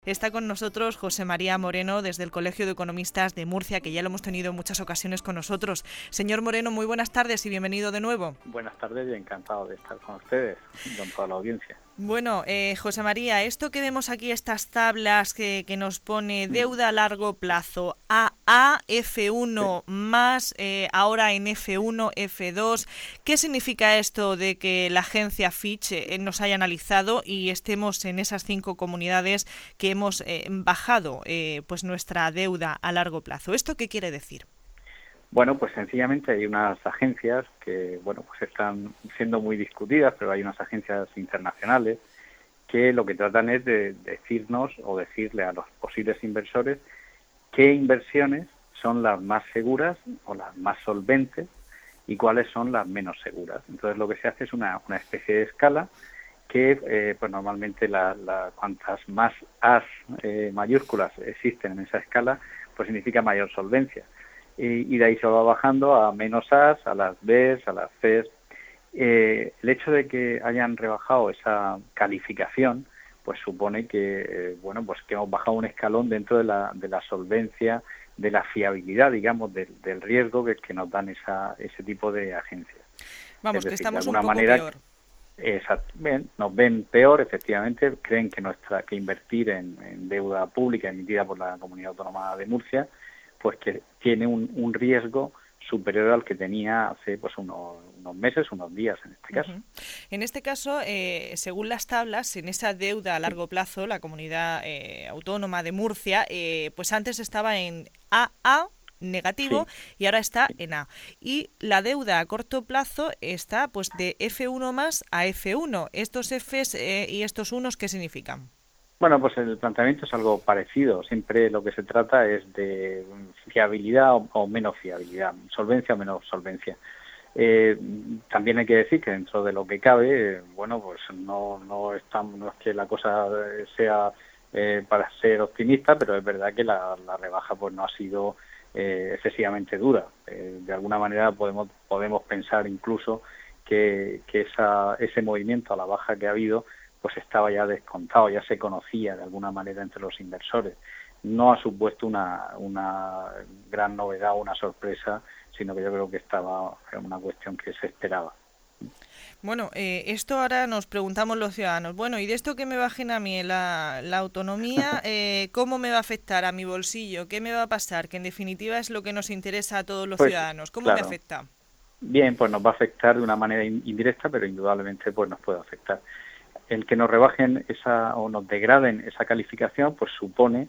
Está con nosotros José María Moreno desde el Colegio de Economistas de Murcia, que ya lo hemos tenido en muchas ocasiones con nosotros. Señor Moreno, muy buenas tardes y bienvenido de nuevo. Buenas tardes y encantado de estar con ustedes y con toda la audiencia. Bueno, José María, esto que vemos aquí, estas tablas que nos pone deuda a largo plazo, AA, F1 más, ahora en F1, F2, ¿qué significa esto de que la agencia Fitch nos haya analizado y estemos en esas 5 comunidades que hemos bajado pues nuestra deuda a largo plazo? ¿Esto qué quiere decir? Bueno, pues sencillamente hay unas agencias que, bueno, pues están siendo muy discutidas, pero hay unas agencias internacionales que lo que tratan es de decirnos o decirle a los posibles inversores qué inversiones son las más seguras o las más solventes y cuáles son las menos seguras. Entonces lo que se hace es una especie de escala que pues normalmente cuantas más A's mayúsculas existen en esa escala, pues significa mayor solvencia. Y de ahí se va bajando a menos A's, a las B's, a las C's. El hecho de que hayan rebajado esa calificación, pues supone que bueno, pues que hemos bajado un escalón dentro de la solvencia, de la fiabilidad, digamos, del riesgo que nos dan ese tipo de agencias. Vamos, Es que decir, de estamos un alguna poco manera, peor. nos ven peor, efectivamente, creen que invertir en deuda pública emitida por la Comunidad Autónoma de Murcia, pues que tiene un riesgo superior al que tenía hace pues unos meses, unos días en este caso. En este caso, según las tablas, en esa deuda a largo plazo, la Comunidad Autónoma de Murcia, pues antes estaba en AA negativo Sí, y ahora está sí. en A. Y la deuda a corto plazo está pues de F1 más a F1. ¿Estos Fs y estos unos qué significan? Bueno, pues el planteamiento es algo parecido. Siempre lo que se trata es de fiabilidad o menos fiabilidad, solvencia o menos solvencia. También hay que decir que dentro de lo que cabe, bueno, pues no es que la cosa sea para ser optimista, pero es verdad que la rebaja pues no ha sido excesivamente dura. De alguna manera podemos pensar incluso que ese movimiento a la baja que ha habido pues estaba ya descontado, ya se conocía de alguna manera entre los inversores. No ha supuesto una gran novedad o una sorpresa, sino que yo creo que estaba en una cuestión que se esperaba. Bueno, esto ahora nos preguntamos los ciudadanos. Bueno, ¿y de esto que me bajen a mí la autonomía, cómo me va a afectar a mi bolsillo? ¿Qué me va a pasar? Que en definitiva es lo que nos interesa a todos los Pues ciudadanos. ¿Cómo me claro, afecta? bien, pues nos va a afectar de una manera indirecta, pero indudablemente pues nos puede afectar. El que nos rebajen o nos degraden esa calificación, pues supone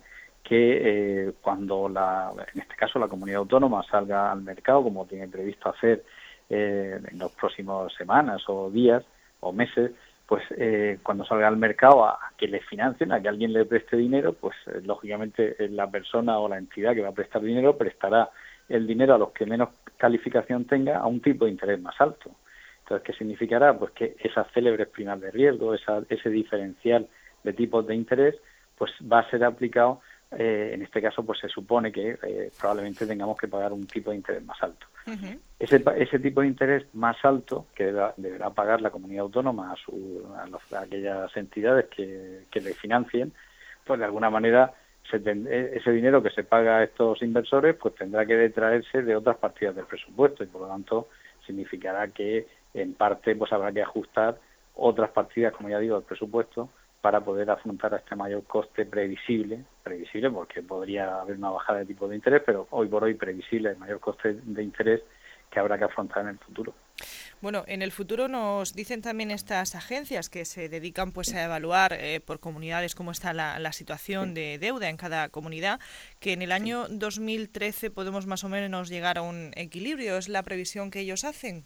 que cuando en este caso la comunidad autónoma salga al mercado, como tiene previsto hacer en las próximas semanas o días o meses, pues cuando salga al mercado a que le financien, a que alguien le preste dinero, pues lógicamente la persona o la entidad que va a prestar dinero prestará el dinero a los que menos calificación tenga a un tipo de interés más alto. Entonces, ¿qué significará? Pues que esas célebres primas de riesgo, ese diferencial de tipos de interés, pues va a ser aplicado, en este caso, pues se supone que probablemente tengamos que pagar un tipo de interés más alto. Uh-huh. Ese tipo de interés más alto que deberá pagar la comunidad autónoma a aquellas entidades que le financien, pues de alguna manera ese dinero que se paga a estos inversores pues tendrá que detraerse de otras partidas del presupuesto y por lo tanto significará que en parte pues habrá que ajustar otras partidas, como ya digo, del presupuesto para poder afrontar a este mayor coste previsible porque podría haber una bajada de tipo de interés, pero hoy por hoy previsible el mayor coste de interés que habrá que afrontar en el futuro. Bueno, en el futuro nos dicen también estas agencias que se dedican pues a evaluar por comunidades cómo está la situación de deuda en cada comunidad, que en el año 2013 podemos más o menos llegar a un equilibrio. ¿Es la previsión que ellos hacen?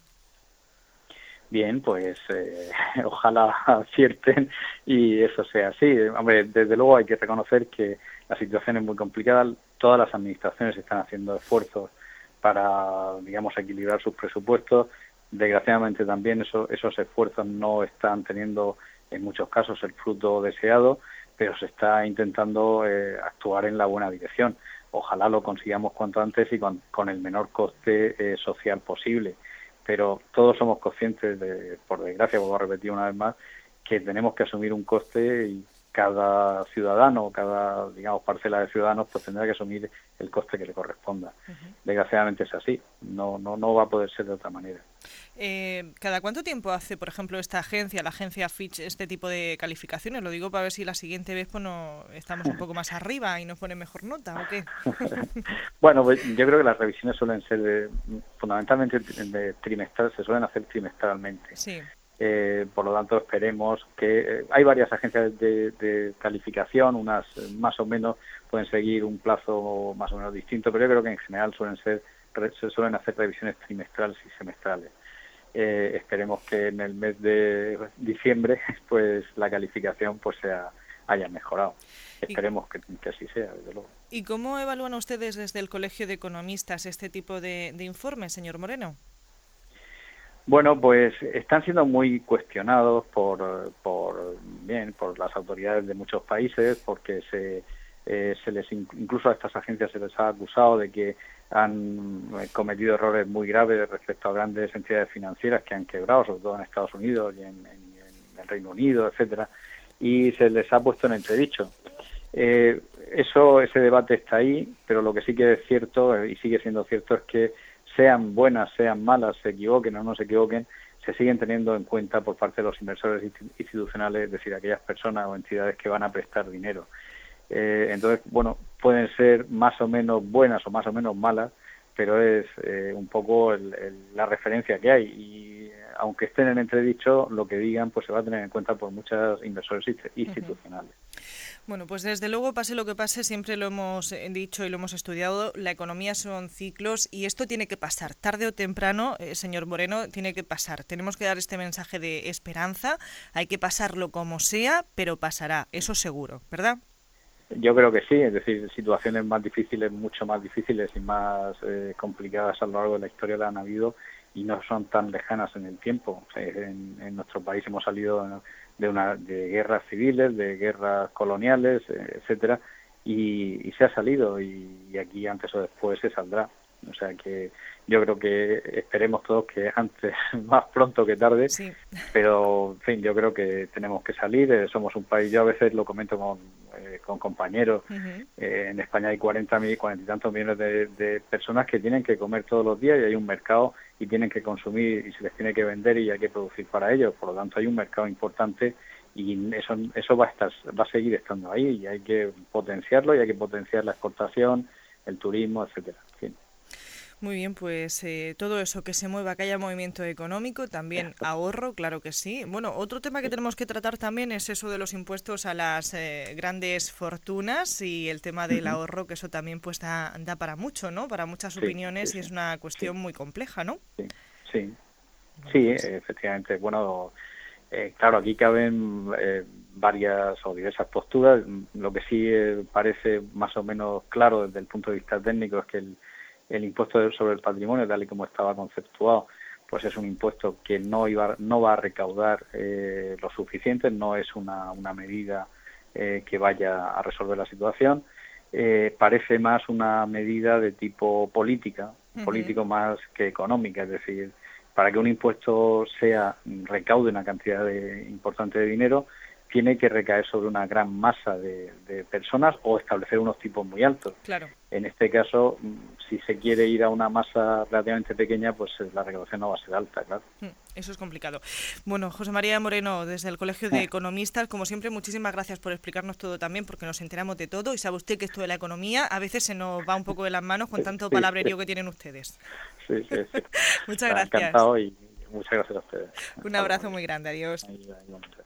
Bien, pues ojalá acierten y eso sea así. Hombre, desde luego hay que reconocer que la situación es muy complicada. Todas las administraciones están haciendo esfuerzos para, digamos, equilibrar sus presupuestos. Desgraciadamente también esos esfuerzos no están teniendo en muchos casos el fruto deseado, pero se está intentando actuar en la buena dirección. Ojalá lo consigamos cuanto antes y con el menor coste social posible. Pero todos somos conscientes, por desgracia, vuelvo a repetir una vez más, que tenemos que asumir un coste y cada ciudadano, cada, digamos, parcela de ciudadanos, pues tendrá que asumir el coste que le corresponda. Desgraciadamente es así, no va a poder ser de otra manera. ¿Cada cuánto tiempo hace, por ejemplo, esta agencia, la agencia Fitch, este tipo de calificaciones? Lo digo para ver si la siguiente vez pues no estamos un poco más arriba y nos pone mejor nota, ¿o qué? Bueno, pues yo creo que las revisiones suelen ser fundamentalmente trimestrales, se suelen hacer trimestralmente. Sí. Por lo tanto, esperemos que... hay varias agencias de calificación, unas más o menos pueden seguir un plazo más o menos distinto, pero yo creo que en general se suelen hacer revisiones trimestrales y semestrales. Esperemos que en el mes de diciembre pues la calificación pues haya mejorado. Esperemos que así sea, desde luego. ¿Y cómo evalúan ustedes desde el Colegio de Economistas este tipo de informes, señor Moreno? Bueno, pues están siendo muy cuestionados por las autoridades de muchos países, porque incluso a estas agencias se les ha acusado de que han cometido errores muy graves respecto a grandes entidades financieras que han quebrado, sobre todo en Estados Unidos y en el Reino Unido, etcétera, y se les ha puesto en entredicho. Ese debate está ahí, pero lo que sí que es cierto y sigue siendo cierto es que sean buenas, sean malas, se equivoquen o no se equivoquen, se siguen teniendo en cuenta por parte de los inversores institucionales, es decir, aquellas personas o entidades que van a prestar dinero. Entonces, bueno, pueden ser más o menos buenas o más o menos malas, pero es un poco la referencia que hay. Y aunque estén en entredicho, lo que digan pues se va a tener en cuenta por muchos inversores institucionales. Bueno, pues desde luego, pase lo que pase, siempre lo hemos dicho y lo hemos estudiado, la economía son ciclos y esto tiene que pasar, tarde o temprano, señor Moreno, tiene que pasar. Tenemos que dar este mensaje de esperanza, hay que pasarlo como sea, pero pasará, eso seguro, ¿verdad? Yo creo que sí, es decir, situaciones más difíciles, mucho más difíciles y más complicadas a lo largo de la historia la han habido y no son tan lejanas en el tiempo. O sea, en nuestro país hemos salido de guerras civiles, de guerras coloniales, etcétera, y se ha salido y aquí antes o después se saldrá. O sea que yo creo que esperemos todos que antes, más pronto que tarde, sí. Pero en fin, yo creo que tenemos que salir. Somos un país, yo a veces lo comento con compañeros, en España hay 40 y tantos millones de personas que tienen que comer todos los días y hay un mercado y tienen que consumir y se les tiene que vender y hay que producir para ellos. Por lo tanto, hay un mercado importante y eso va a seguir estando ahí y hay que potenciarlo y hay que potenciar la exportación, el turismo, etcétera. En fin. Muy bien, pues todo eso, que se mueva, que haya movimiento económico, también ahorro, claro que sí. Bueno, otro tema que tenemos que tratar también es eso de los impuestos a las grandes fortunas y el tema del ahorro, que eso también pues da para mucho, ¿no? Para muchas opiniones y es una cuestión muy compleja, ¿no? Sí, efectivamente. Bueno, claro, aquí caben varias o diversas posturas. Lo que sí parece más o menos claro desde el punto de vista técnico es que el impuesto sobre el patrimonio, tal y como estaba conceptuado, pues es un impuesto que no va a recaudar lo suficiente, no es una medida que vaya a resolver la situación. Parece más una medida de tipo político más que económica, es decir, para que un impuesto recaude una cantidad importante de dinero, tiene que recaer sobre una gran masa de personas o establecer unos tipos muy altos. Claro. En este caso, si se quiere ir a una masa relativamente pequeña, pues la recaudación no va a ser alta, claro. Eso es complicado. Bueno, José María Moreno, desde el Colegio de Economistas, como siempre, muchísimas gracias por explicarnos todo también, porque nos enteramos de todo y sabe usted que esto de la economía a veces se nos va un poco de las manos con tanto palabrerío que tienen ustedes. Sí. Muchas gracias. Encantado y muchas gracias a ustedes. Un abrazo muy grande, adiós.